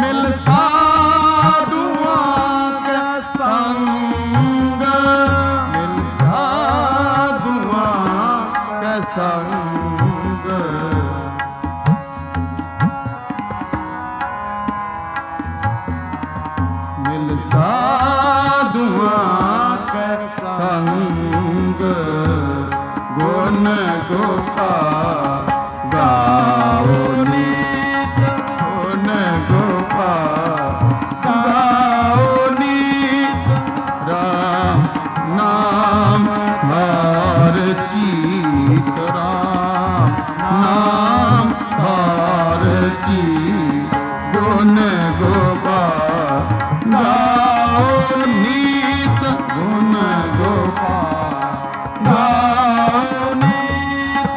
मिल साधुआं के संग, मिल साधुआं के संग, मिल साधुआं के संग, गुण गोपाल गाओ नीत, गुण गोपाल गाओ नीत, राम नाम हर चीत, राम नाम हर चीत, गुण गोपाल गाओ नीत, गुण गोपाल गाओ नीत।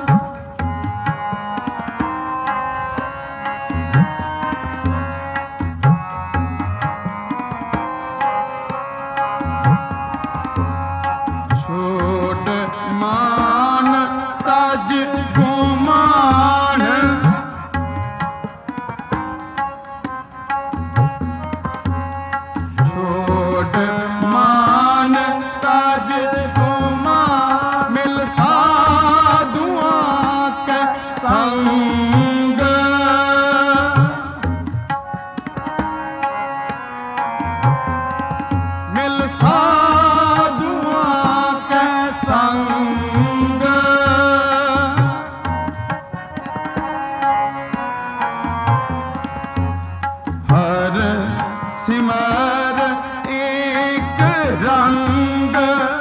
छोट मान तज गुमान, छोट मान तज गुमान, मिल साधुआं के संग, मिल साधुआं के संग, हर सिमर एक रंग,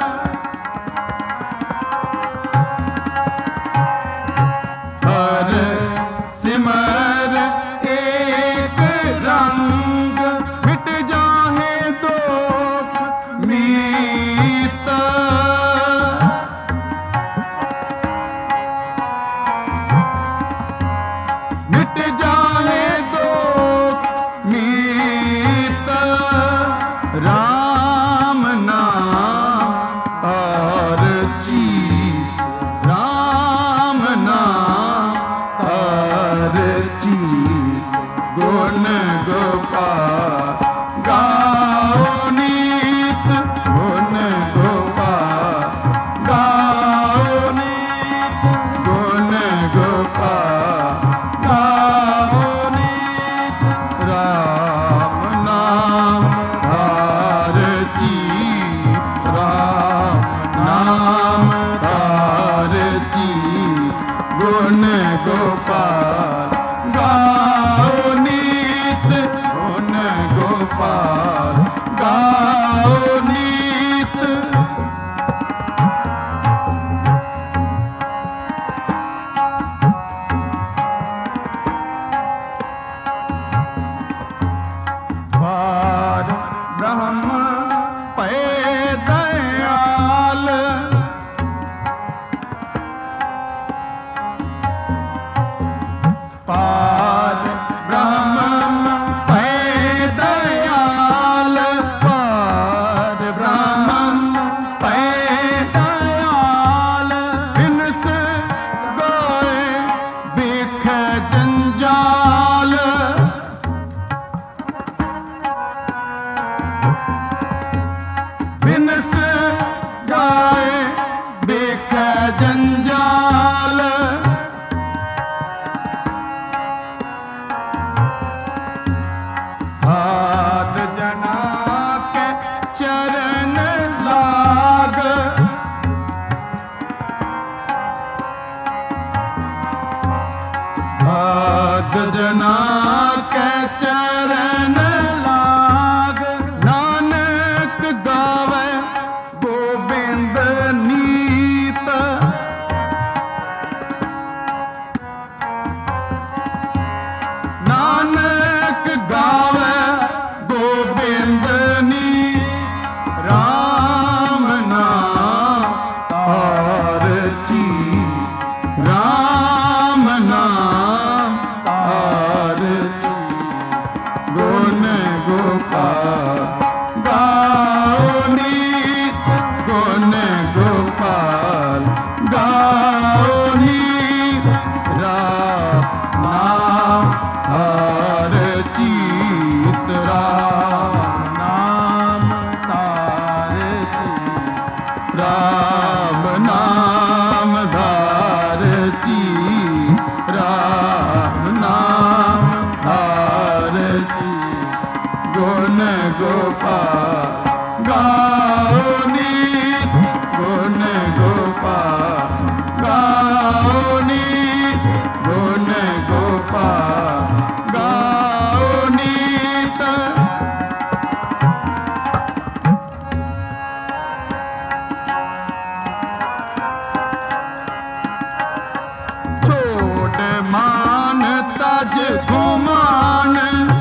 हर सिमर एक रंग, मिट जाहे दुख मीत, मिट जाहे दुख मीत, राम नाम हर चीत, राम नाम हर चीत, गुण गोपाल गाओ नीत, गुण गोपाल गाओ नीत, गुण गोपाल गाओ नीत, राम नाम हर चीत, राम नाम हर चीत, गुण गोपाल गाओ नीत, गुण गोपाल गाओ नीत। पार ब्रह्म पै दयाल, पार ब्रह्म पै दयाल, पार ब्रह्म पै दयाल, बिनस गाए बिख जंजाल, बिनस गाए बिख जंजाल, साध जना के चरण लाग, साध जना के चरण लाग, नानक गावे गोविंद नीत, नानक गावे गोविंद नीत, राम नाम हर चीत, राम नाम हर चीत, गुण गोपाल गाओ नीत, गुण गोपाल गाओ नीत, राम नाम हर चीत, नाम धारती राम नाम धारती राम नाम धारती गुण गोपाल गाओ नीत गुण गोपाल गाओ नीत गुण गोपाल गाओ नीत छोड़ मान तज गुमान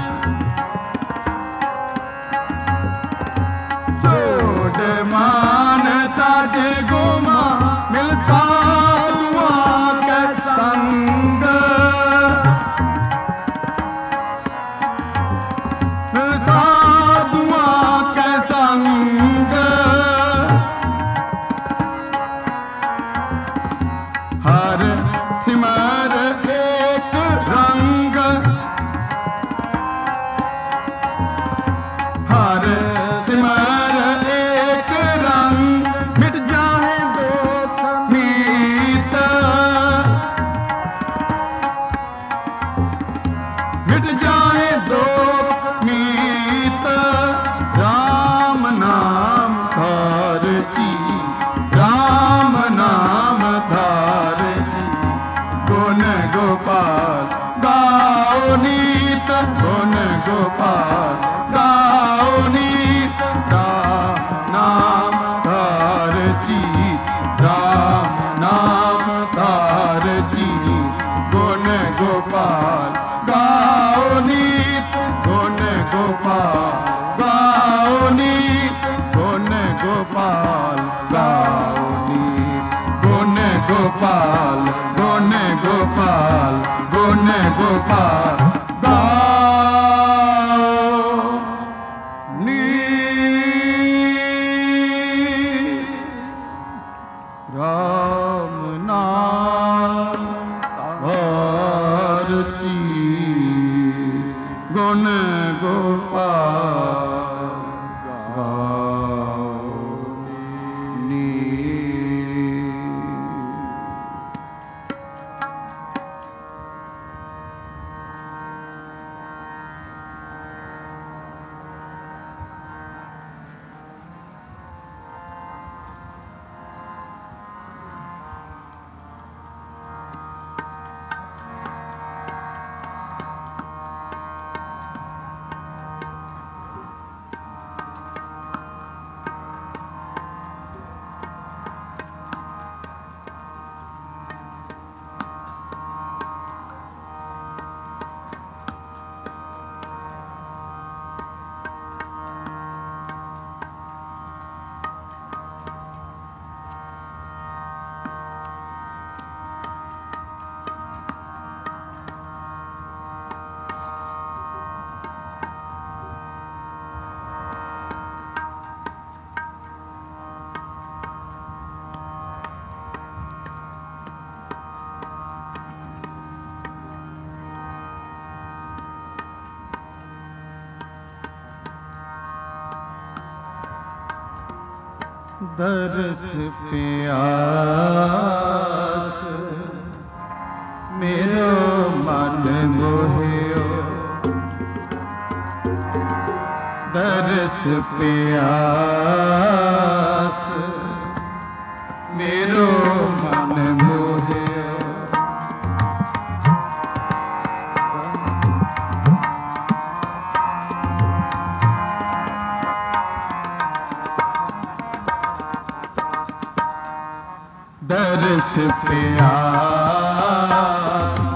छोड़ मान तज गुमा मिल साधुआं के संग मिल साधुआं के संग हर सिमर एक रंग हर सिमर एक रंग मिट जाए दुख मीत मिट जाए दुख मीत राम नाम धारती राम नाम धारती गुण गोपाल गाओ नीत गुण गोपाल गाओ नीत राम नाम धारती राम नाम धारती गुण गोपाल गाओ नीत गुण गोपाल गाओ नीत गुण गोपाल गाओ नीत गुण गोपाल गुण गोपाल गुण गोपाल गाओ नीत राम नाम धारती गुण गोपाल गाओ नीत दरस प्यास मेरो मन मोहियो दरस प्यास मेरो मन मोहियो दरस प्यास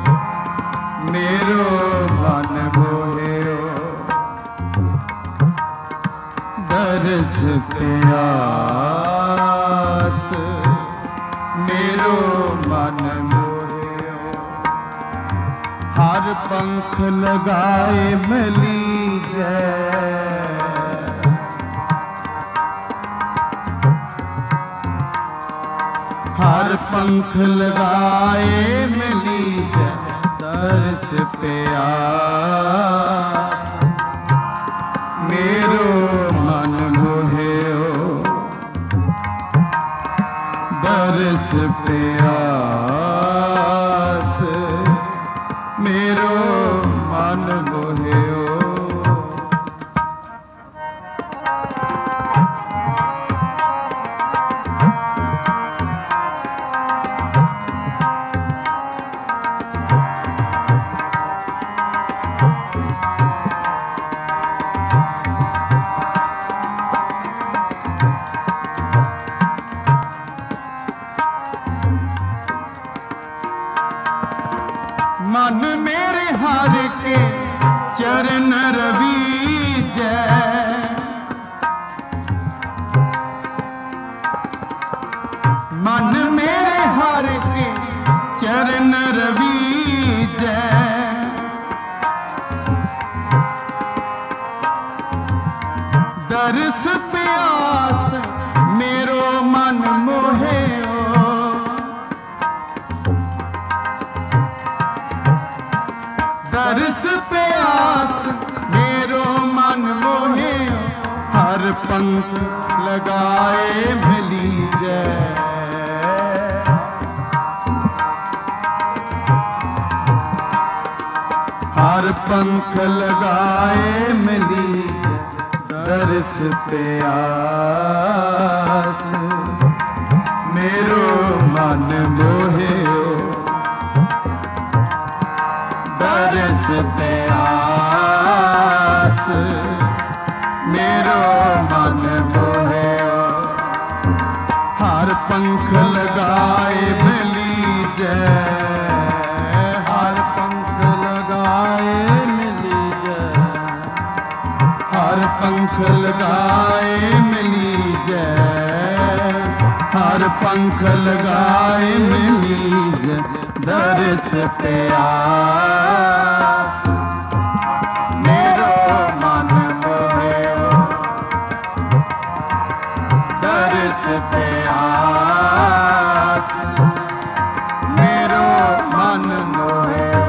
मेरो मन मोहियो दरस प्यास मेरो मन मोहियो हर पंख लगाए मिली जय हर पंख लगाए मिली तरस प्यास मन मोहियो। मन मेरे हर के चरण रवीजै, मन मेरे हर के चरण रवीजै, दरस प्यास मेरो मन मोहियो। दरस प्यास मेरो मन मोहियो, हर पंख लगाए मिली जय। हर पंख लगाए मिली दरस प्यास मेरो मन मोहियो। दरस प्यास मेरो मन मोहियो, हर पंख लगाए मिली जय। हर पंख लगाए मिली जय, हर पंख लगाए मिली जय। हर पंख लगाए मिली जय, दरस प्यास मेरो मन मोहियो। दरस प्यास मेरो मन मोहियो।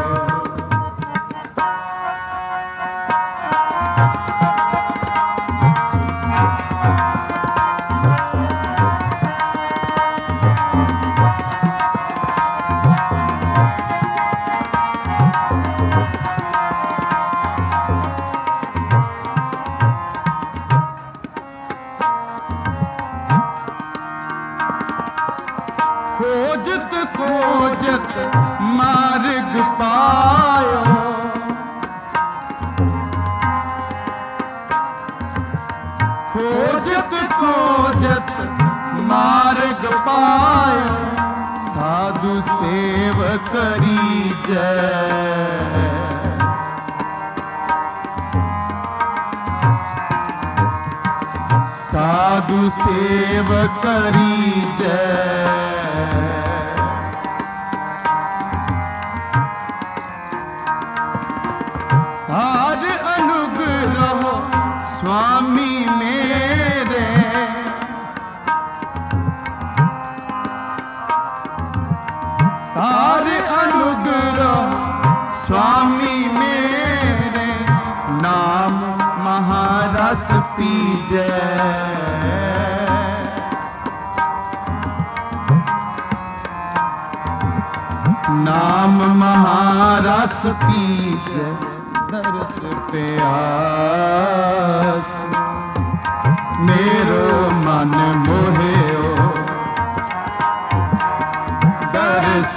खोजत खोजत मार्ग पायो, खोजत खोजत मार्ग पायो। साधु सेव करी जय, साधु सेव करी जय। हर अनुग्रह स्वामी मेरे, हर अनुग्रह स्वामी मेरे। नाम महारस पीजै, नाम महारस पीजै। दरस प्यास मेरो मन मोहियो। दरस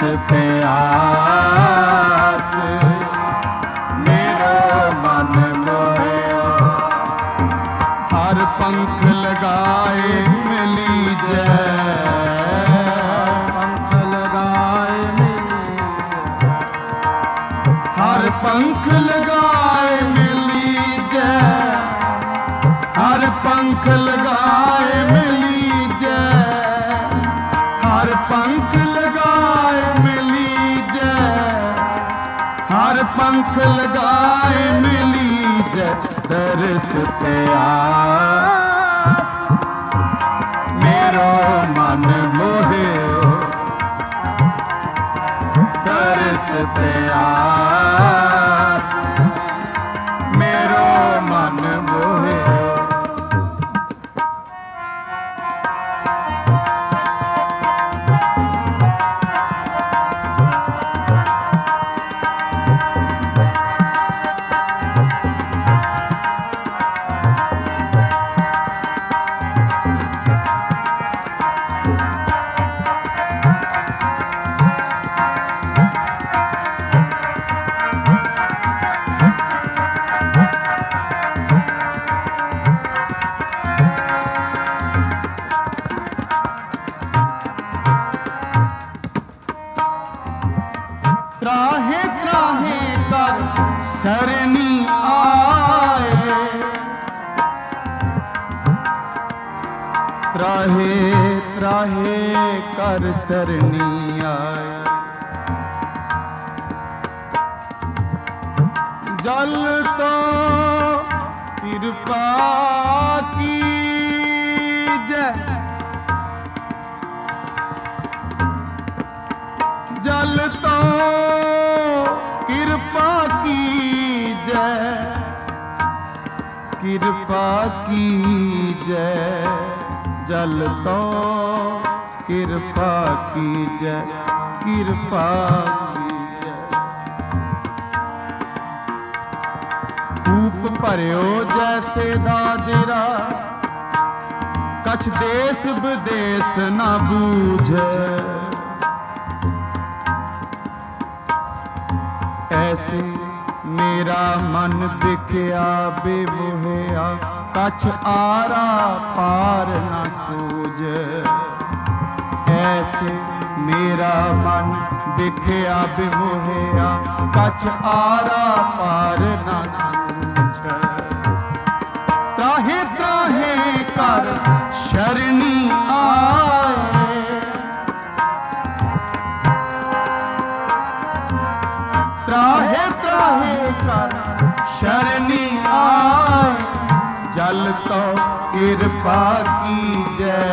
प्यास मेरो मन मोहियो, हर पंख लगाए मिली जय। पंख लगाए मिली जय, हर पंख लगाए मिली जय। हर पंख लगाए मिली जय, हर पंख लगाए मिली जय। हर पंख लगाए मिली जय, दरस प्यास मेरो मन मोहियो। दरस प्यास मेरो मन मोहियो। सरनी आए, त्राहे त्राहे कर सरनी आए। जल तो कृपा कीजै, जल तो कृपा कीजै, कृपा कीजै, जल तो कृपा कीजै, कृपा कीजै। कूप भरियो जैसे दादिरा, कछ देश विदेश न बूझे, ऐसे मेरा मन दिखया बेमोहया, कछ आरा पार न सूझे। ऐसे मेरा मन दिखया बेमोहया, कछ आरा पार न सूझे। त्राहे त्राहे कर शरणी आए, त्राहे त्राहे कर शरणी आए, जल तो कृपा कीजै,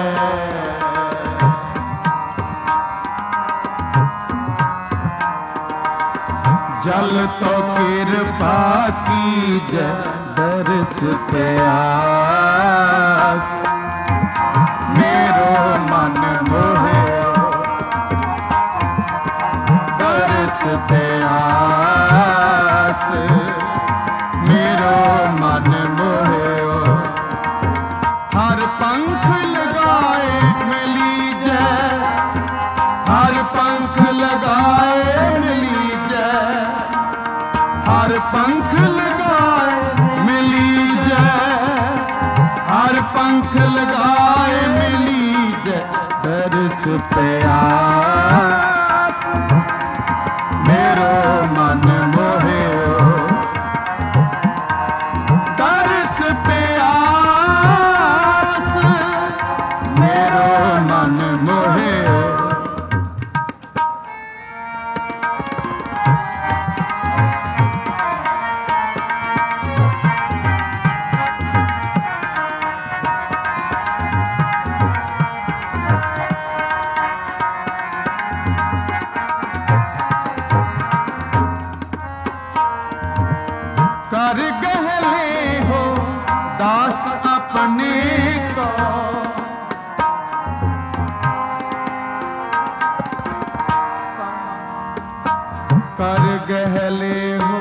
जल तो कृपा कीजै, दरस प्यास मेरो मन मोहे, दरस प्यास मेरो मन मोहे। हर पंख लगाए मिली जय, हर पंख लगाए मिली जय, हर पंख लगाए मिली जय, हर पंख लगाए मिली जय, दरस प्यास मेरो मन मोहे। दरस प्यास मेरो मन मोहे। कर गहले हो दास अपने को, कर गहले हो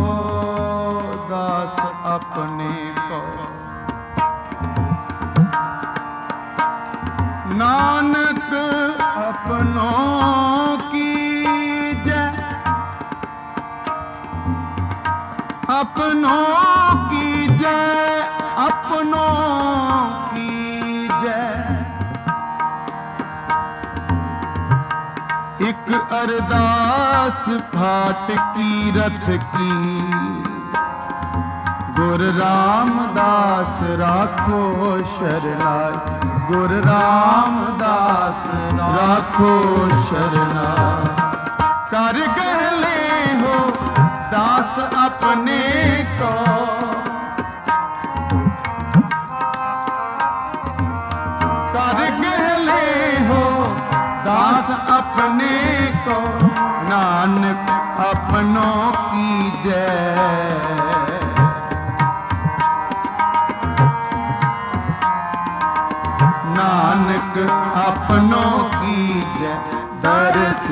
दास अपने को। नानक अपनों की जय, अपनों की जय, अपनों की जय। एक अरदास फाट की रथ की, गुरु रामदास राखो शरणाई, गुरु रामदास राखो शरणाई। कर गहले हो दास अपने को, कर गहले हो दास अपने को। नानक अपनों की जय, नानक अपनों की जय, दरस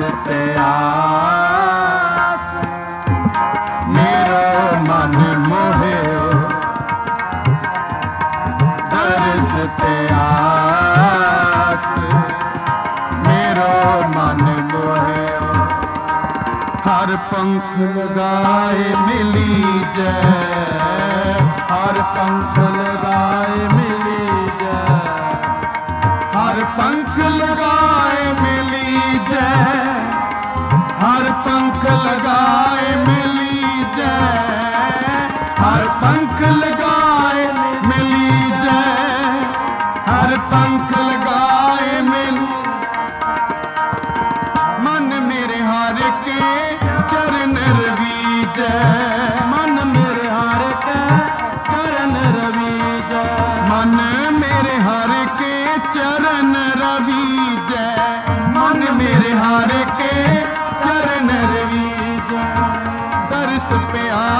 प्यास मेरो मन मोहे। दरस प्यास मेरो मन मोहे। हर पंख लगाए मिली जय, हर पंख लगाए मिली जय, हर पंख लगाए मिली जय, हर पंख लगाए मिली जय।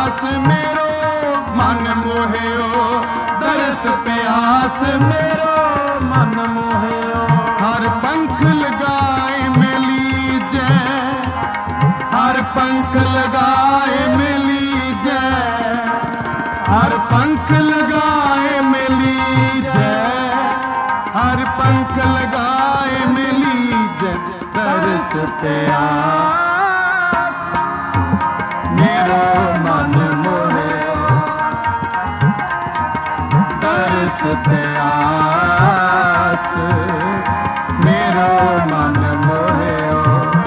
प्यास मेरो मन मोहियो, दर्श प्यास मेरो मन मोहियो। हर पंख लगाए मिली जय, हर पंख लगाए मिली जय, हर पंख लगाए मिली जय, हर पंख लगाए मिली जय। दर्श प्यास मेरो मन मोहियो, दर्श प्यास मेरो मन मोहियो,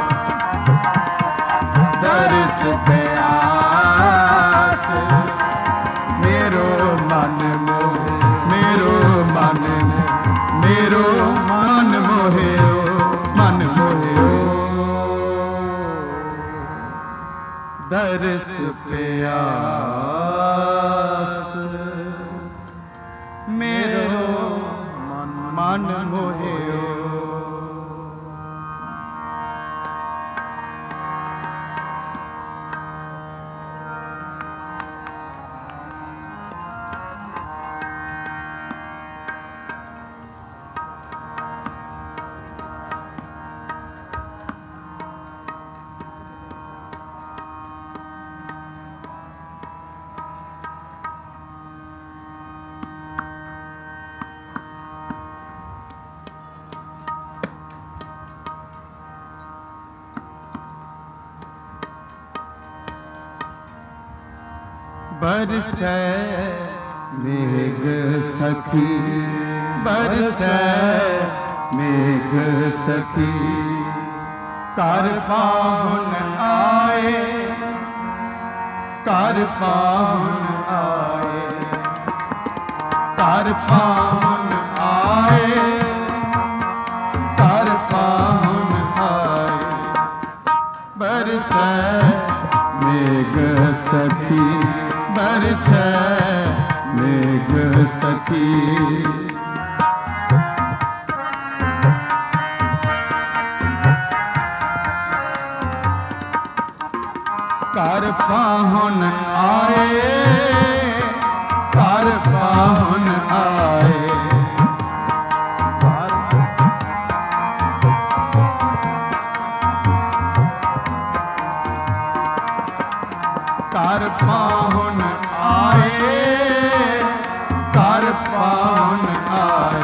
दर्श प्यास मेरो मन मोहियो, मेरो मन मोहियो, मन मोहियो। दर्श प्यास मेरो मन मोहियो। बरसै मेघ सखी, बरसै मेघ सखी, कर पाहुन आए, कर पाहुन आए, कर पाहुन आए, कर पाहुन आए। बरसै मेघ सखी, बरसै मेघ सखी, कर पाहुन आए, कर पाहुन आए, कर पाहुन आए, कर पाहुन आए।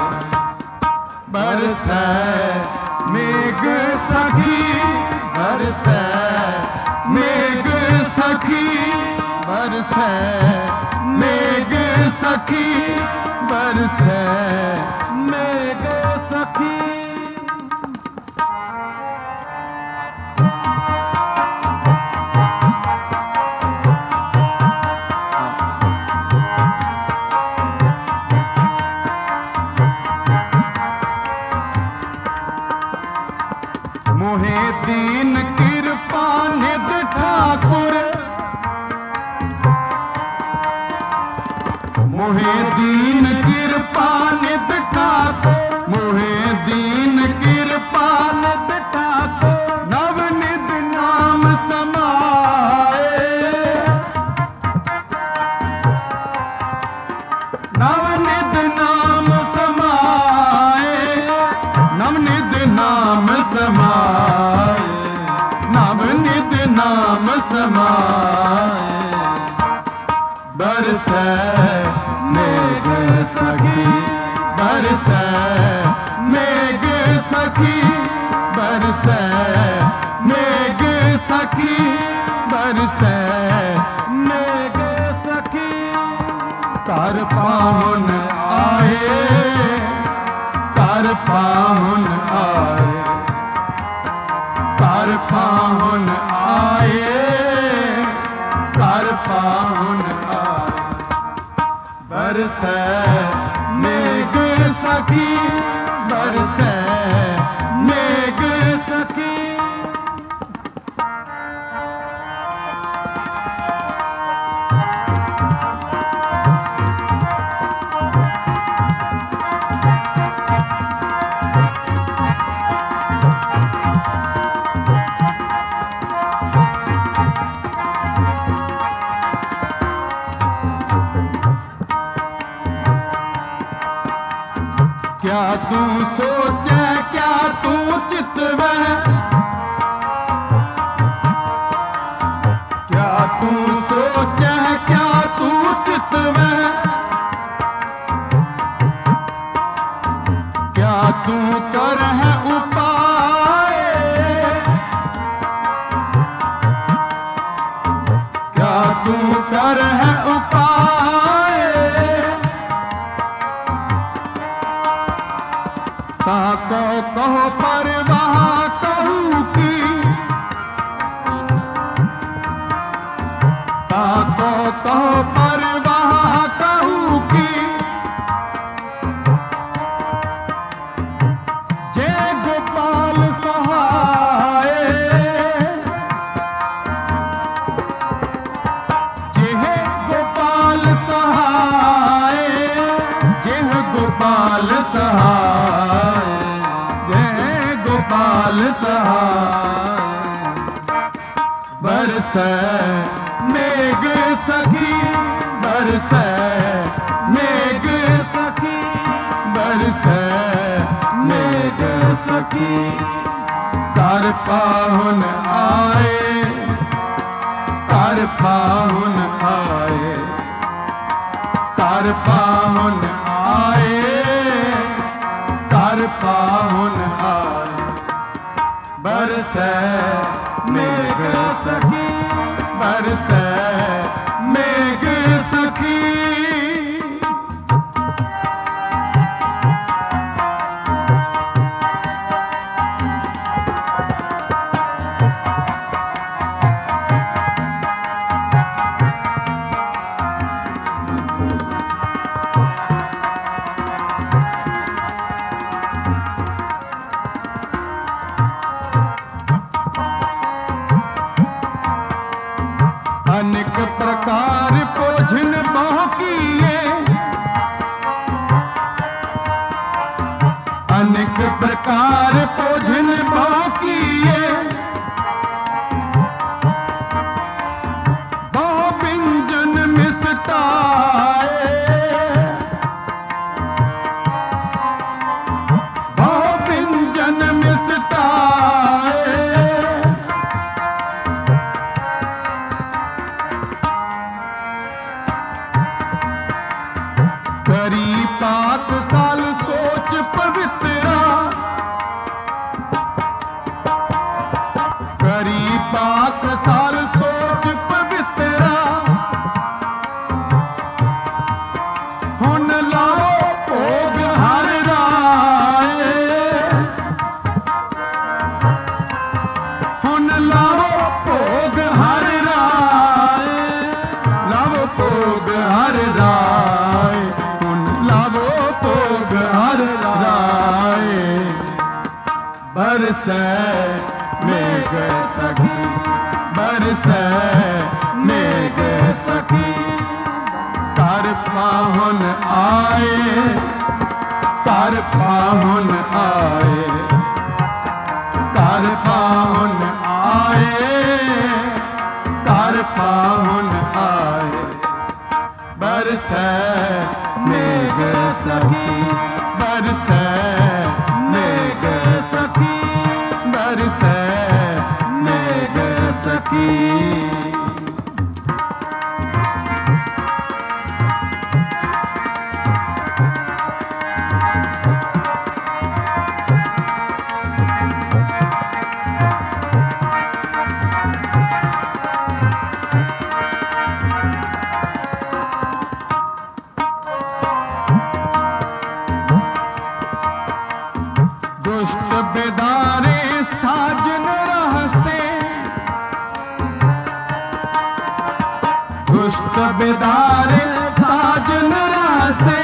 बरसै मेघ सखी, बरसै मेघ सखी, बरसै मेघ सखी, बरसै मेघ सखी। मोहे दीन कृपा निध ठाकुर, मोहे दीन कृपा निध ठाकुर, मोहे दीन कृपा निध ठाकुर। नव निध नाम समाए, नव निध नाम समाए, नव निध नाम समाए, नव निध नाम समाए। बरसै मेघ सखी, बरसै मेघ सखी, बरसै मेघ सखी, बरसै मेघ सखी। कर पाहुन आए, कर पाहुन आए, कर पाहुन आए, कर पाहुन आए। बरसै मेघ सखी, बरसै मेघ सखी। क्या तू सोचे क्या तू चितवे, क्या तू सोचे क्या तू चितवे, क्या तू कर है उपाय, क्या तू कर है उपाय, ताको कहो परवाह कहूँ की, ताको कहो परवाह कहूँ की, जय गोपाल सहाय, जय गोपाल सहाय, जय गोपाल सहाय, जय गोपाल सहाय। बरसे मेघ सखी, बरसे मेघ सखी, बरसे मेघ सखी, कर पाहुन आए, कर पाहुन आए, कर पाहुन आए, कर पाहुन आए। बरसे मेघ सखी, बरसे मेघ सखी। अनेक प्रकार पोझन बहु किए, अनेक प्रकार पोझन बहु किए, बहु व्यंजन मिष्टाए, बहु व्यंजन मिष्टाए, करी पात साल सोच पवित्रा, करी पात साल सोच पवित्रा, हुन लाओ भोग हर राय, हुन लाओ भोग हर राय, लाओ भोग हर राय, लावो भोग हर राय। बरसे मेघ सखी, बरसे मेघ सखी, कर पाहुन आए, कर पाहुन आए, कर पाहुन आए, कर पाहुन आए। बरसे मेघ सखी, बरसे मेघ सखी, बरसे मेघ सखी। दुष्ट बेदारे साजन रहसे, दुष्ट बेदारे साजन रहसे,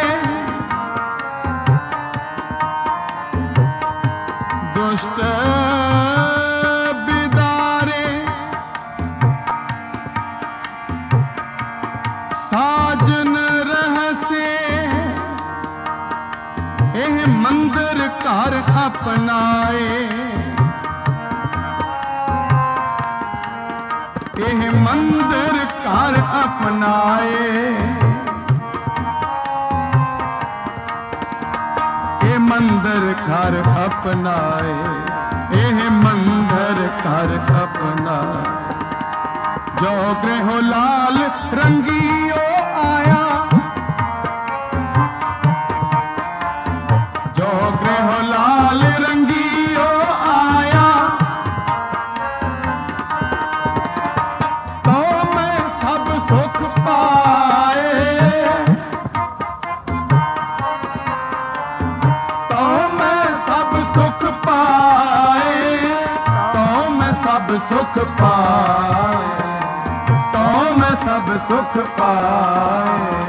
दुष्ट बेदारे साजन रहसे, एह मंदिर कर अपनाए, एह मंदिर कर अपनाए, ए मंदिर घर अपनाए, एह मंदिर घर अपनाए। जो गृह लाल रंगियो आया, जो गृह लाल रंगियो आया, तो मैं सब सुख पाए, तो मैं सब सुख पाए, तो मैं सब सुख पाए, तो मैं सब सुख पाए।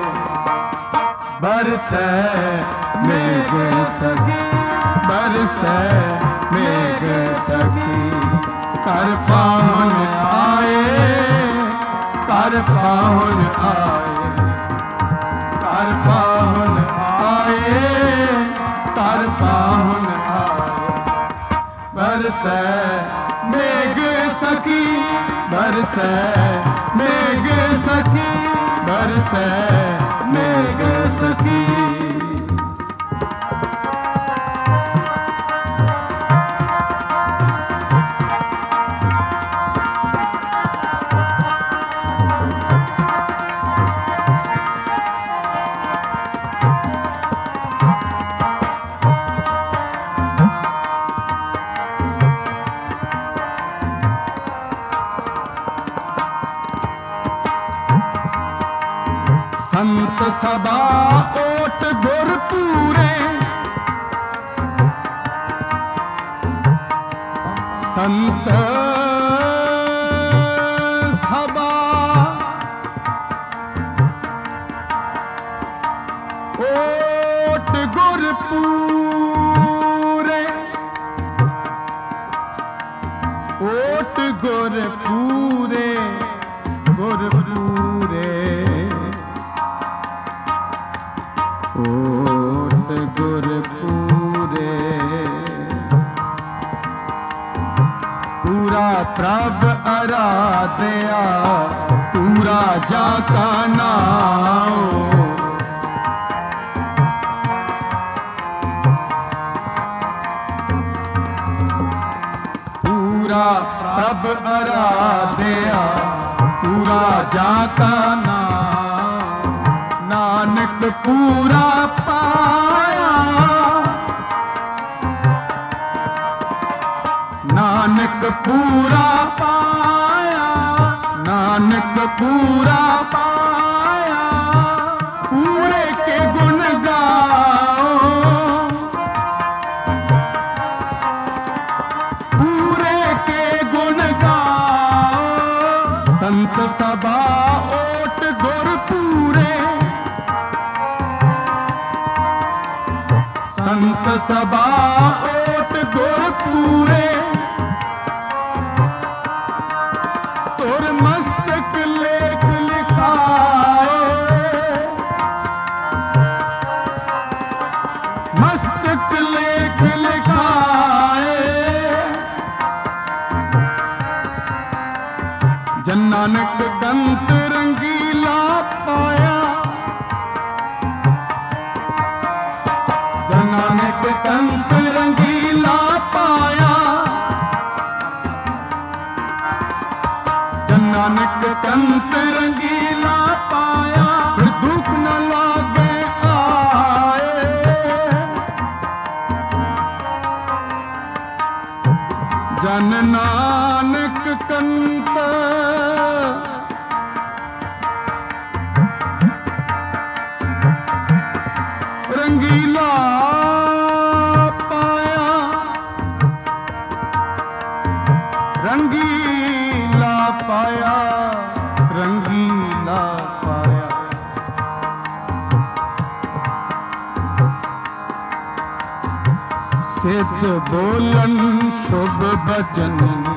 बरसे मेघ सखी, बरसे मेघ सखी, कर पाहुन आए, कर पाहुन आए, कर पाहुन आए, कर पाहुन आए। बरसे मेघ सखी, बरसे मेघ सखी, बरसे मेघ सखी। संत सभा ओट गुर पूरे, संत सभा ओट गुर पूरे, ओट गुर पूरे, गुर पूरे, ओट गुर पूरे। पूरा प्रभ आराध्या, पूरा जाका नाम, पूरा प्रभ आराध्या, पूरा जाका नाम। नानक पूरा पाया, नानक पूरा पाया, नानक पूरा पाया। पूरे के गुण गाओ, पूरे के गुण गाओ। संत सभा ओट गुर पूरे, संत सभा ओट गुर पूरे। तुर मस्तक लेख लिखाए, मस्तक लेख लिखाए। जन नानक कंत रंगीला पाया, जन नानक कंत रंगीला पाया, जन नानक कंत रंगीला पाया। फिर दुख न लागे आए, जन नानक कंत रंगीला पाया, रंगीला पाया, रंगीला पाया। सिद्ध बोलन शुभ बचन,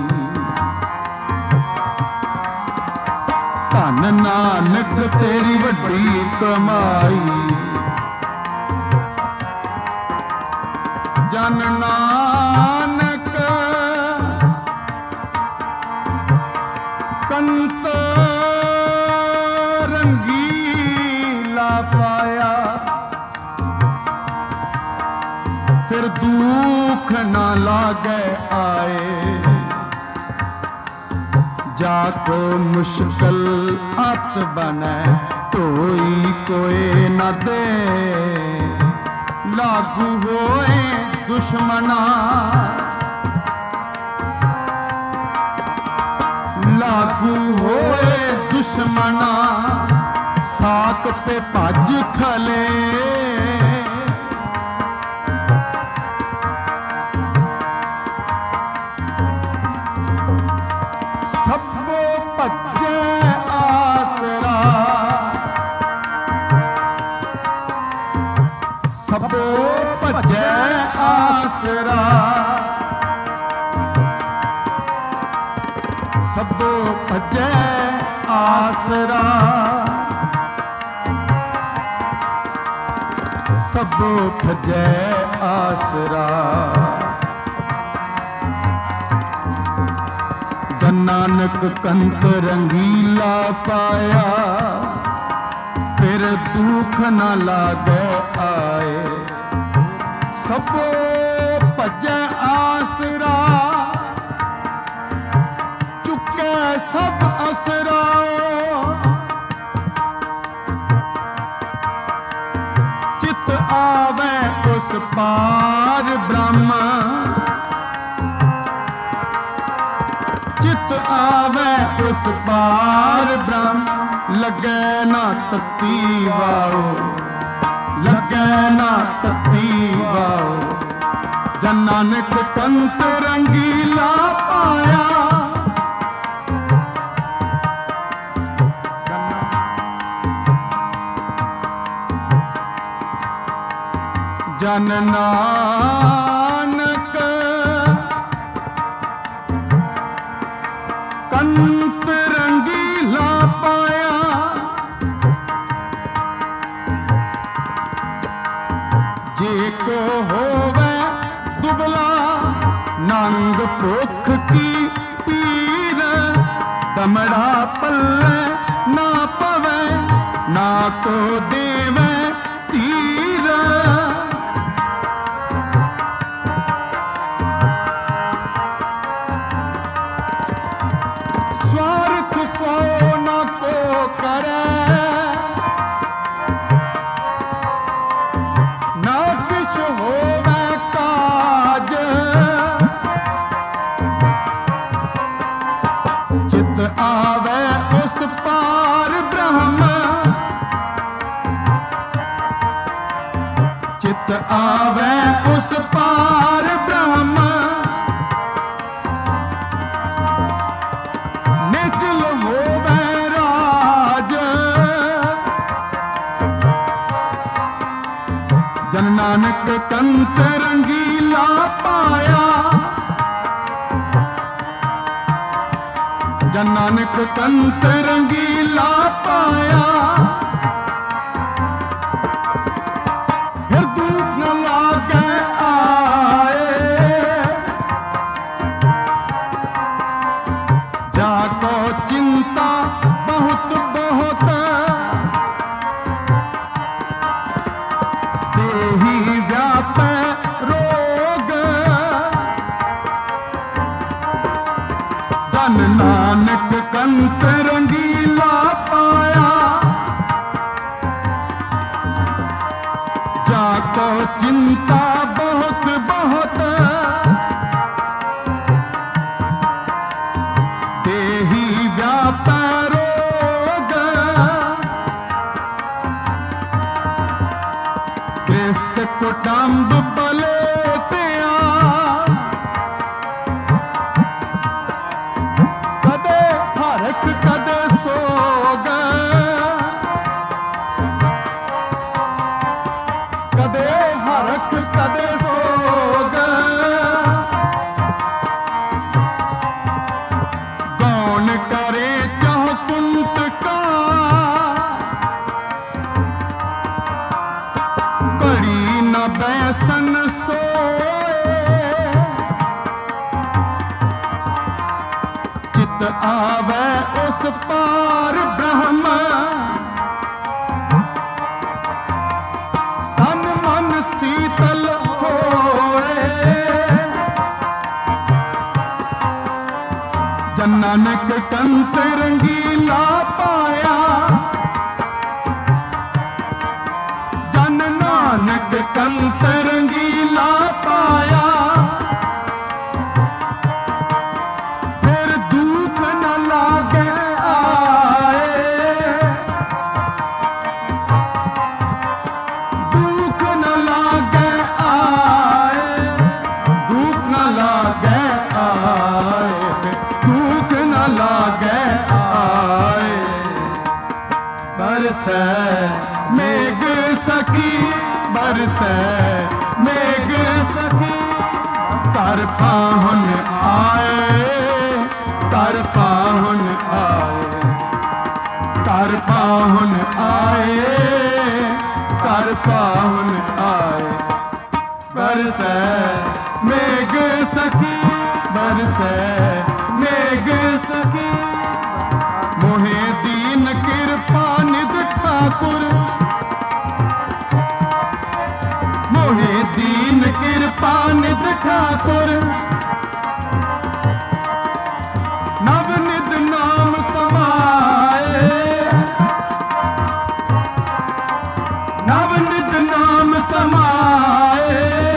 धन नानक तेरी वड्डी कमाई। जन नानक कंत रंगी पाया फिर दुख न लागे आए। जाको मुश्किल अत बने कोई कोई न दे। लागू होए दुश्मना लागू होए दुश्मना साक पे भज खले। सबो भजे आसरा सबो भजे आसरा सबो भजे आसरा सबो भजे आसरा। नानक कंत रंगीला पाया फिर दुख न लागे आए। सबो भजे आसरा चुके सब असरा। चित आवे उस पार ब्रह्म चित आवे उस पार ब्रह्म। लगे ना तती वाओ लगे ना तती वाओ। जन नानक कंत रंगीला पाया जन नानक कंत रंगीला पाया। जे को होवे दुबला नंग भुख की पीर। दमड़ा पल्ले ना पवे ना को देवे तीर। स्वार्थ सो न को करे न किछ होवे काज। चित आवे उस पार ब्रह्म चित आवे उस पार ब्रह्म। निचल होवे राज जन नानक कंत रंगीला पाया। जन नानक कंत रंगीला पाया। फिर दुख न लागे आए। जाको चिंता बहुत बहुत देही व्यापे रोग। जन नानक कंत रंगीला पाया। जाको चिंता बहुत बहुत देही व्यापे रोग। गृहस्थ कुटुंब पलेटिया कदे हरख कदे सोग। कदे हरख कदे सोग। कौन करे चाह कुंत का कड़ी न बैसन सोए। चित आवे उस पार ब्रह्म तन मन शीतल होए। ਨਾਨਕ ਕੰਤ ਰੰਗੀਲਾ ਪਾਇਆ, ਜਨ ਨਾਨਕ ਕੰਤ ਰੰਗੀਲਾ ਪਾਇਆ, ਫਿਰ ਦੁੱਖ ਨ ਲਾਗੇ ਆਏ, ਦੁੱਖ ਨ ਲਾਗੇ ਆਏ, ਦੁੱਖ ਨ ਲਾਗੇ ਆਏ, ਦੁੱਖ ਨ ਲਾਗੇ ਆਏ। बरसै मेघ सखी, बरसै मेघ सखी, कर पाहुन आए, कर पाहुन आए, कर पाहुन आए, कर पाहुन आए। बरसै मेघ सखी, बरसै मेघ सखी, मोहे दीन कृपा निध ठाकुर, मोहे दीन कृपा निध ठाकुर, नव निध नाम समाए, नव निध नाम समाए,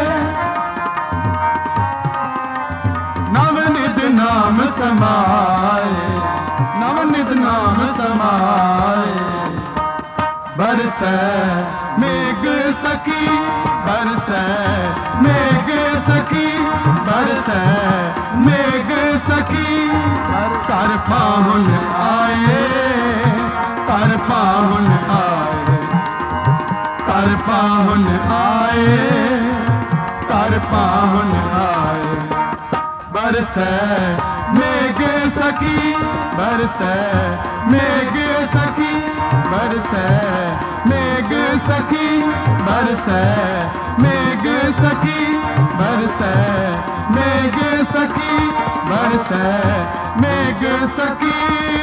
नव निध नाम समाए, नव निध नाम समाए। बरसै मेघ सखी, बरसै मेघ सखी, बरसै मेघ सखी, कर पाहुन आए, कर पाहुन आए, कर पाहुन आए, कर पाहुन आए। बरसै मेघ सखी, बरसै मेघ सखी, बरसै मेघ सखी, बरसै मेघ सखी, बरसै मेघ सखी, बरसै मेघ सखी।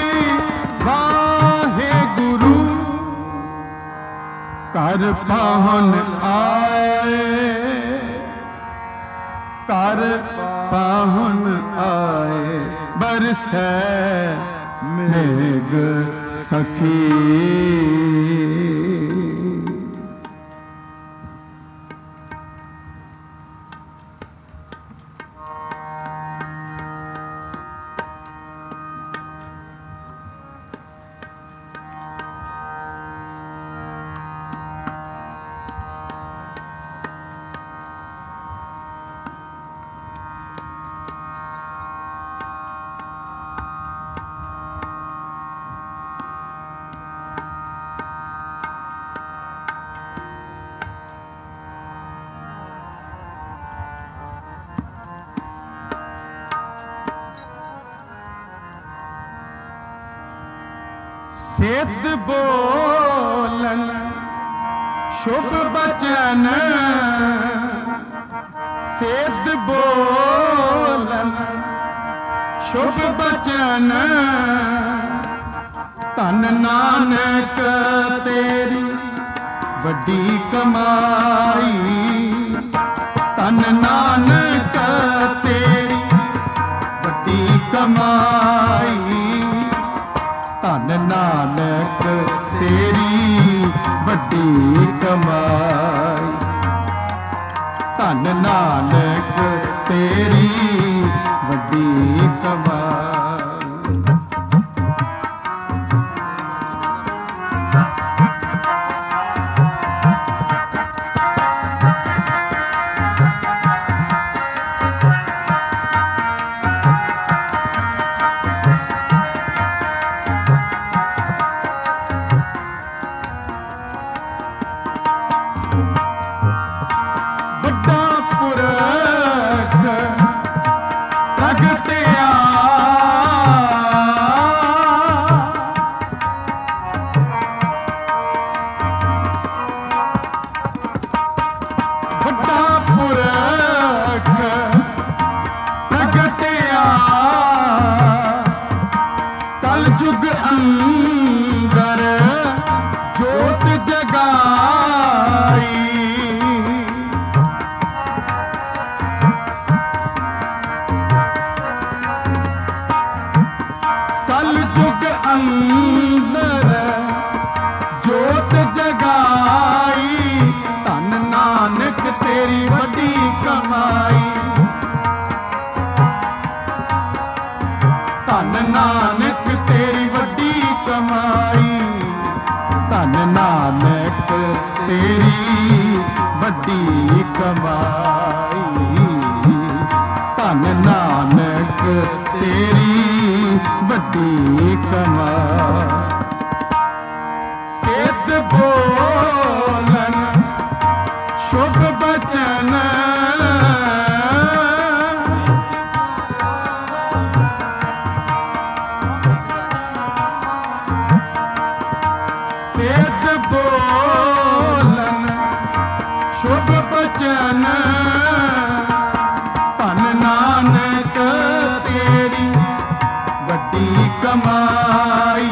वाहे गुरु कर पाहुन आए, कर पाहुन आए। बरसै मेघ सखी। सिद्ध बोलन शुभ बचन, सिद्ध बोलन शुभ बचन, धन नानक तेरी वड्डी कमाई, धन नानक तेरी वड्डी कमाई, धन नानक तेरी वड्डी कमाई, धन नानक तेरी वड्डी कमाई। जुग अंदर जोत जगाई, ਲਗਾਈ, ਧੰਨ ਨਾਨਕ ਤੇਰੀ ਵੱਡੀ ਕਮਾਈ। ਧੰਨ ਨਾਨਕ ਤੇਰੀ ਵੱਡੀ ਕਮਾਈ, ਧੰਨ ਨਾਨਕ ਤੇਰੀ ਵੱਡੀ ਕਮਾਈ, ਧੰਨ ਨਾਨਕ ਤੇਰੀ ਵੱਡੀ ਕਮਾਈ। ਸਿੱਧ ਬੋਲਨ ਸ਼ੁਭ ਬਚਨ, ਸਿੱਧ ਬੋਲਨ ਸ਼ੁਭ ਬਚਨ, ਧੰਨ ਨਾਨਕ ਤੇਰੀ ਵੱਡੀ ਕਮਾਈ,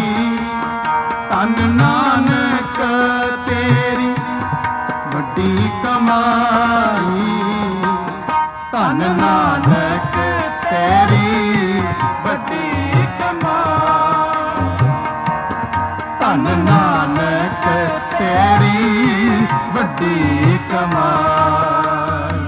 ਧੰਨ ਨਾਨਕ ਤੇਰੀ ਵੱਡੀ ਕਮਾਈ, ਧੰਨ ਨਾਨਕ ਤੇਰੀ ਵੱਡੀ ਕਮਾਈ, ਧੰਨ ਨਾਨਕ ਤੇਰੀ ਵੱਡੀ ਕਮਾਈ।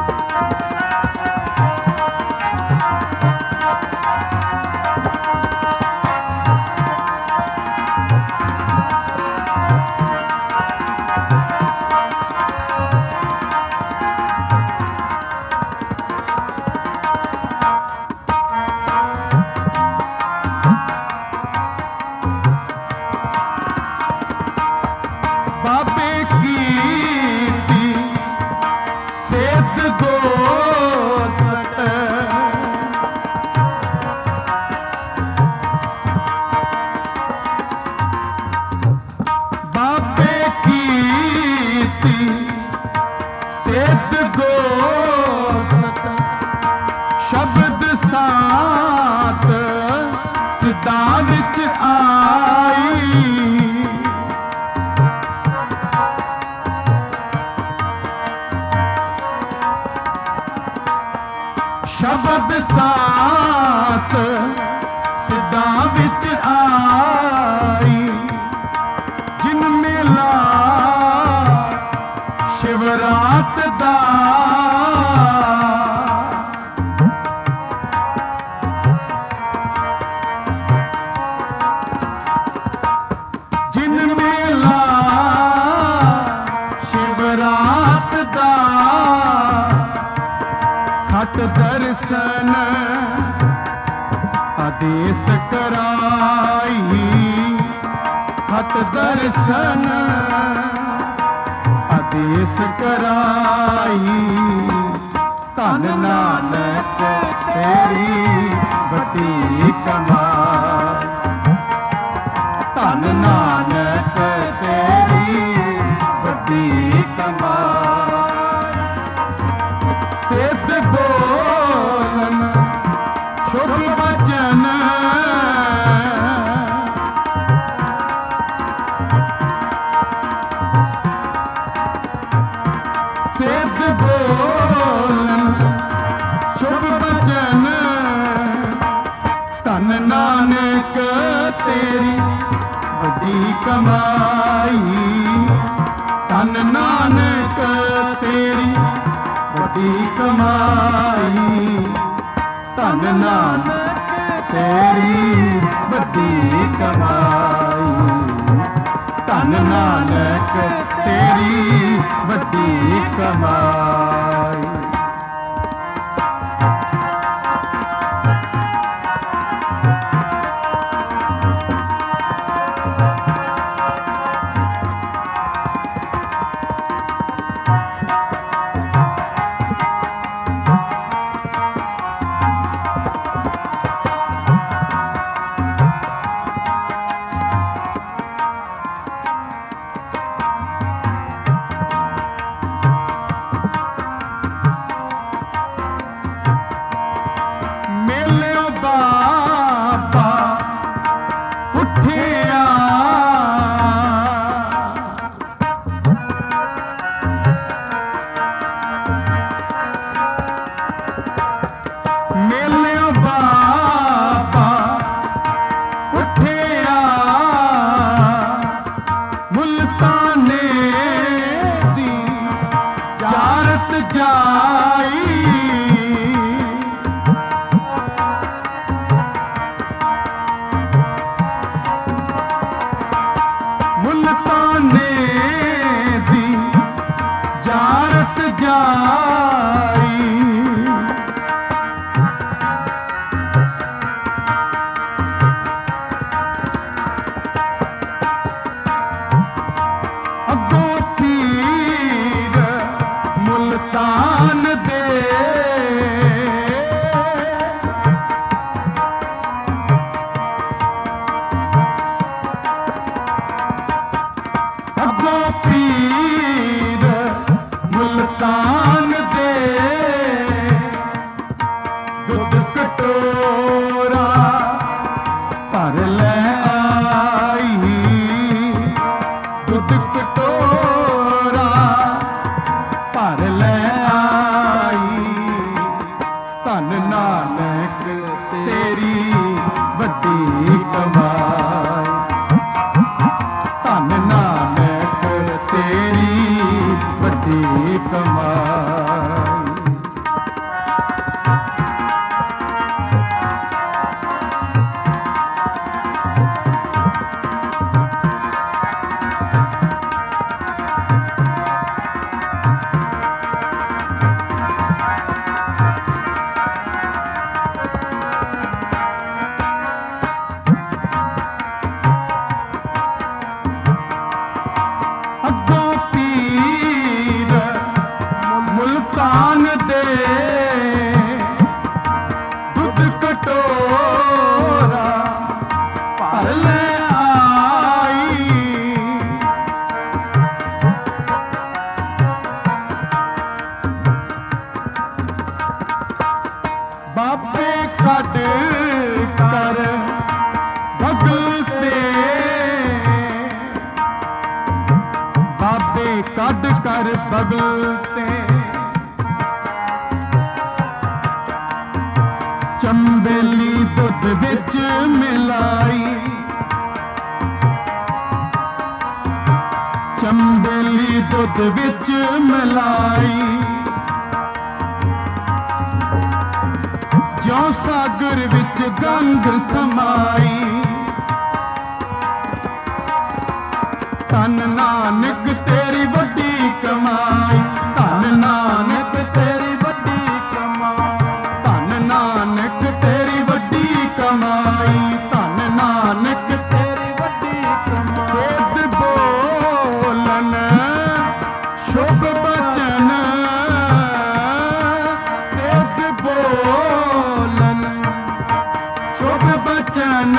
ਬਾਬੇ ਕੀਤੀ ਸਿੱਧ ਗੋਸਤ, ਬਾਬੇ ਕੀਤੀ ਸਿੱਧ ਗੋਸਤ, ਸ਼ਬਦ ਸਾਤ ਸਿੱਧਾ ਵਿੱਚ ਆਈ, ਸ਼ਬਦ ਸਾਤ ਸਿੱਧਾ ਵਿੱਚ ਆਈ, ਜਿਨ ਮੇਲਾ ਸ਼ਿਵਰਾਤ ਦਾ, ਜਿਨ ਮੇਲਾ ਸ਼ਿਵਰਾਤ ਦਾ, ਖਟ ਦਰਸ਼ਨ ਆਦੇਸ ਕਰਾਈ, ਖਟ ਦਰਸ਼ਨ ਆਦੇਸ ਕਰਾਈ, ਧੰਨ ਨਾਨਕ ਤੇਰੀ ਵੱਡੀ ਕਮਾਈ, ਧੰਨ ਨਾਨਕ ਤੇਰੀ ਵੱਡੀ ਕਮਾਈ। ਸਿੱਧ ਬੋਲਨ ਸ਼ੁਭ ਬਚਨ, ਸਿੱਧ ਬੋਲਨ ਸ਼ੁਭ ਬਚਨ, ਧੰਨ ਨਾਨਕ ਤੇਰੀ ਵੱਡੀ ਕਮਾਈ, ਧੰਨ ਨਾਨਕ ਤੇਰੀ ਵੱਡੀ ਕਮਾਈ, ਧੰਨ ਨਾਨਕ ਤੇਰੀ ਵੱਡੀ ਕਮਾਈ, ਧੰਨ ਨਾਨਕ ਤੇਰੀ ਵੱਡੀ ਕਮਾਈ। मुल्ताने दी जारत जाई मुल्ताने दी जारत जाई अगों तीर मुल्तान दे अगों पीर मुल्तान दे दुध कटोरा भर ले आई दुध कटोरा भर ले आई धन नानक तेरी वड्डी कमाई धन नानक तेरी वड्डी कमाई अगों पीर मुल्तान दे दुध कटोरा भर ले आई बाबे कड कर बगल ते बाबे कड कर बगल ते चंबेली दुध विच मिलाई चंबेली दुध विच मिलाई ज्यों सागर विच गंग समाई धन नानक तेरी वड्डी कमाई धन नानक तेरी वड्डी कमाई धन नानक तेरी वड्डी कमाई धन नानक तेरी वड्डी कमाई सेध बोलन शुभ बचन सेध बोलन शुभ बचन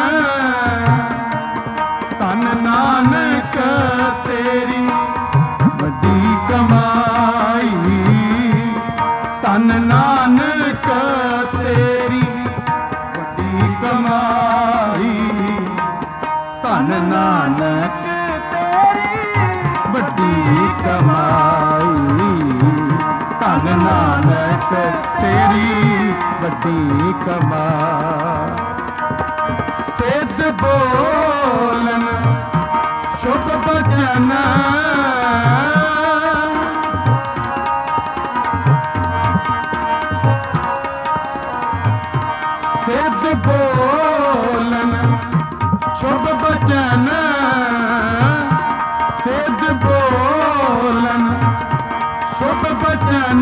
धन नानक तेरी वड्डी कमाई धन नानक तेरी वड्डी कमाई धन नानक तेरी वड्डी कमाई धन नानक तेरी वड्डी कमाई सिद्ध बोलन शुभ बचन सिद्ध बोलन शुभ बचन सिद्ध बोलन शुभ बचन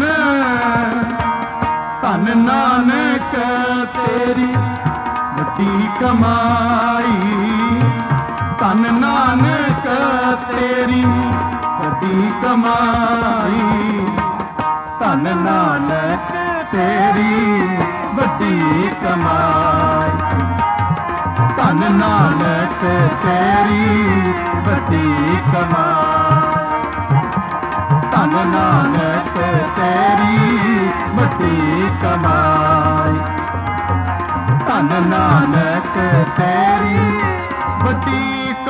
धन नानक तेरी वड्डी कमाई धन नानक तेरी वड्डी कमाई धन नानक तेरी वड्डी कमाई धन नानक तेरी वड्डी कमाई धन नानक तेरी वड्डी कमाई धन नानक तेरी वड्डी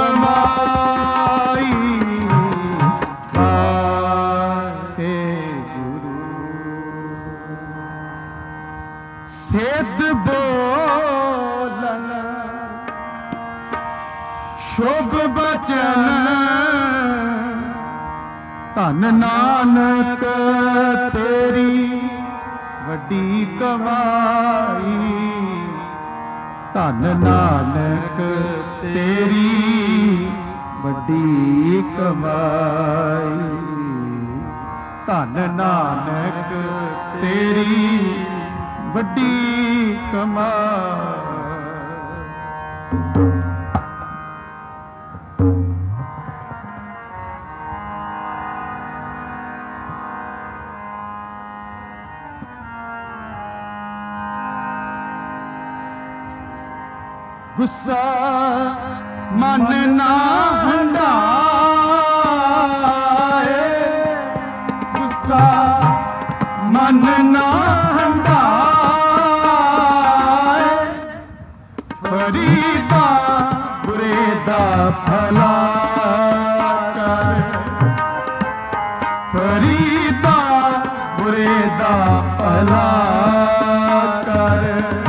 कमाई सिद्ध बोलन शुभ बचन ਧਨ ਨਾਨਕ ਤੇਰੀ ਵੱਡੀ ਕਮਾਈ, ਧਨ ਨਾਨਕ ਤੇਰੀ ਵੱਡੀ ਕਮਾਈ, ਧਨ ਨਾਨਕ ਤੇਰੀ ਵੱਡੀ ਕਮਾਈ। ਗੁੱਸਾ ਮਨ ਨਾ ਹੰਢਾਏ, ਗੁੱਸਾ ਮਨ ਨਾ ਹੰਢਾਏ, ਫਰੀਦਾ ਬੁਰੇ ਦਾ ਭਲਾ ਕਰ, ਫਰੀਦਾ ਬੁਰੇ ਦਾ ਭਲਾ ਕਰ।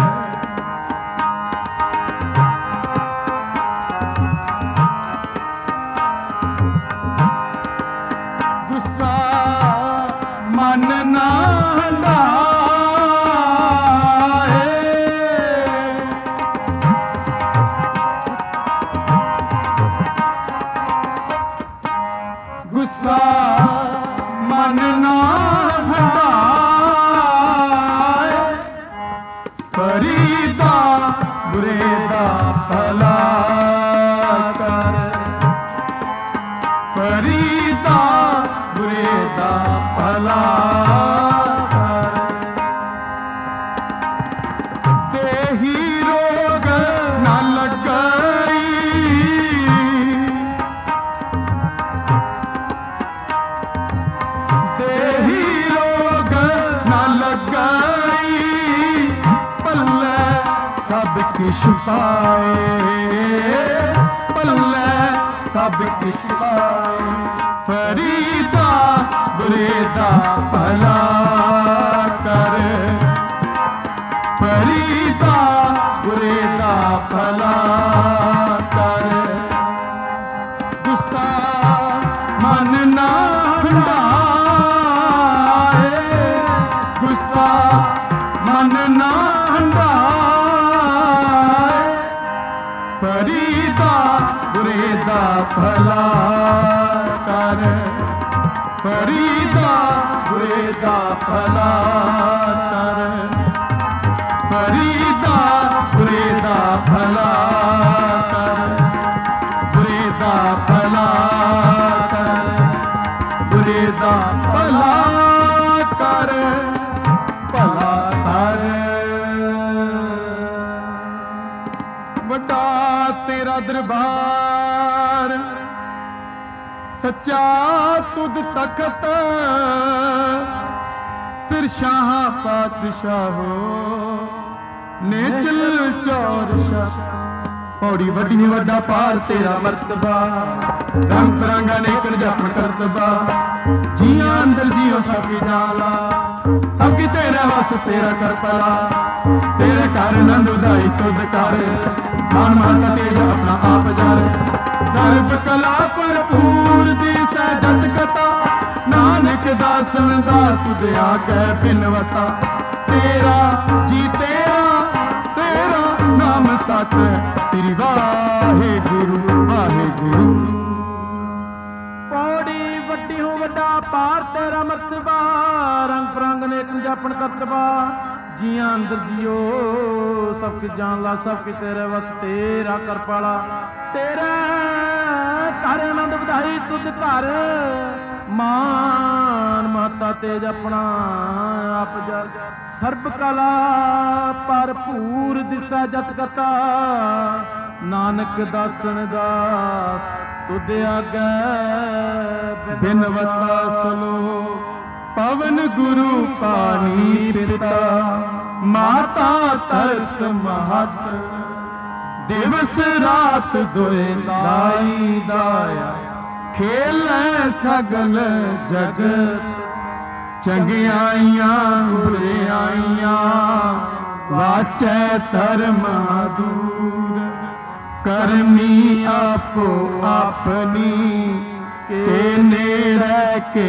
ਗੁੱਸਾ ਮਨ ਨਾ ਹੰਢਾਏ, ਗੁੱਸਾ ਮਨ ਨਾ ਹੰਢਾਏ, ਫਰੀਦਾ ਬੁਰੇ ਦਾ ਭਲਾ ਕਰ, ਫਰੀਦਾ ਬੁਰੇ ਦਾ ਭਲਾ ਕਰ। ਦੇਹੀ ਰੋਗ ਨਾ ਲੱਗਈ, ਦੇਹੀ ਰੋਗ ਨਾ ਲੱਗਈ, ਪੱਲੇ ਸਭ ਕਿਛ ਪਾਏ, ਪੱਲੇ ਸਭ ਕਿਛ ਪਾਏ, ਫਰੀਦਾ ਬੁਰੇ ਦਾ ਭਲਾ ਕਰ, ਫਰੀਦਾ ਬੁਰੇ ਦਾ ਭਲਾ ਕਰ। ਗੁੱਸਾ ਮਨ ਨਾ ਹੰਢਾਏ, ਗੁੱਸਾ ਮਨ ਨਾ ਹੰਢਾਏ, ਫਰੀਦਾ ਬੁਰੇ ਦਾ ਭਲਾ ਕਰ, ਫਰੀਦਾ ਬੁਰੇ ਦਾ ਭਲਾ ਕਰ, ਫਰੀਦਾ ਬੁਰੇ ਦਾ ਭਲਾ ਕਰ, ਬੁਰੇ ਦਾ ਭਲਾ ਕਰ, ਬੁਰੇ ਦਾ ਭਲਾ ਕਰ, ਭਲਾ ਕਰ। ਵੱਡਾ ਤੇਰਾ ਦਰਬਾਰ, ਸੱਚਾ ਤੁਧ ਤਖਤ, ਸਿਰ ਸ਼ਾਹ ਪਾਤਸ਼ਾਹੋ ਨੇਚਲ ਚੌਰ ਸ਼ਾਹ। ਪੌੜੀ ਵੱਡੀ ਵੱਡਾ ਪਾਰ ਤੇਰਾ ਮਰਤਬਾ, ਰੰਗ ਬਰੰਗਾ ਨੇਕਣ ਜਪਣ ਕਰਤਬਾ, ਜੀਆਂ ਅੰਦਰ ਜੀਓ ਸਭ ਕੀ ਜਾਲਾ, ਸਭ ਕੀ ਤੇਰਾ ਵਸ ਤੇਰਾ ਕਰ ਭਲਾ, ਤੇਰੇ ਘਰ ਨੰਦ ਉਦਾਈ ਤੁਧ ਕਰ, ਮਾਨ ਮਾਤਾ ਤੇਜ ਆਪਣਾ ਆਪ ਜਰ, ਸਰਬ ਕਲਾ ਭਰਪੂਰ ਦੀਸੈ ਜਤ ਕਤਾ, ਨਾਨਕ ਦਾਸਨ ਦਾਸ ਤੁਧ ਆਗੈ ਬਿਨਵਤਾ, ਤੇਰਾ ਜੀ ਤੇਰਾ, ਤੇਰਾ ਨਾਮ ਸਤ, ਸ੍ਰੀ ਵਾਹਿਗੁਰੂ ਵਾਹਿਗੁਰੂ। ਪੌੜੀ ਵੱਡੀ ਹੋ ਵੱਡਾ ਪਾਰ ਤੇਰਾ ਮਰਤਬਾ, ਰੰਗ ਬਰੰਗ ਨੇਕ ਜਾਪਣ ਕਰਤਬਾ, ਜੀਆਂ ਅੰਦਰ ਜੀਓ ਸਭ ਕੀ ਜਾਣ ਲਾ, ਸਭ ਕੀ ਤੇਰੇ ਵਸ ਤੇਰਾ ਕਰ ਪਾਲਾ, ਤੇਰੇ ਘਰ ਆਨੰਦ ਵਧਾਈ ਤੁਧ ਘਰ, ਮਾਨ ਮਾਤਾ ਤੇਜ ਆਪਣਾ ਆਪ ਜਲ, ਸਰਬ ਕਲਾ ਭਰਪੂਰ ਦਿਸੈ ਜਤ ਕਤਾ, ਨਾਨਕ ਦਾਸਨ ਦਾਸ ਤੁਧ ਆਗੈ ਬਿਨਵਤਾ ਸਲੋ, ਪਵਨ ਗੁਰੂ ਪਾਣੀ ਪਿਤਾ, ਮਾਤਾ ਤਰਤ ਮਹਤ, ਦਿਵਸ ਰਾਤ ਦੋਏ ਦਾਈ ਦਾਇਆ, ਖੇਲੈ ਸਗਲ ਜਗਤ, ਚੰਗਿਆਈਆਂ ਬੁਰਿਆਈਆਂ, ਵਾਚੈ ਧਰਮ ਦੂਰ, ਕਰਮੀ ਆਪੋ ਆਪਣੀ, ਕੇ ਨੇ रह के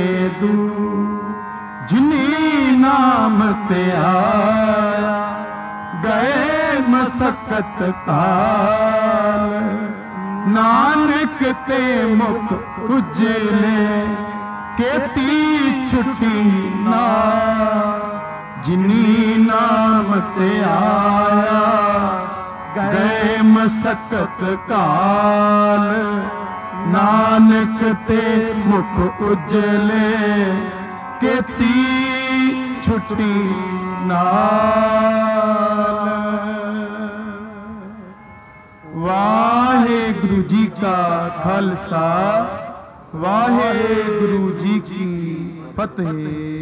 जिनी नाम ते आया गए मसकत काल नानक ते मुख उजले केती छुट्टी ना जिनी नाम ते आया गए मसकत काल नानक ते मुख उजले केती छुट्टी नाल। वाहेगुरु जी का खालसा वाहेगुरु जी की फतेह।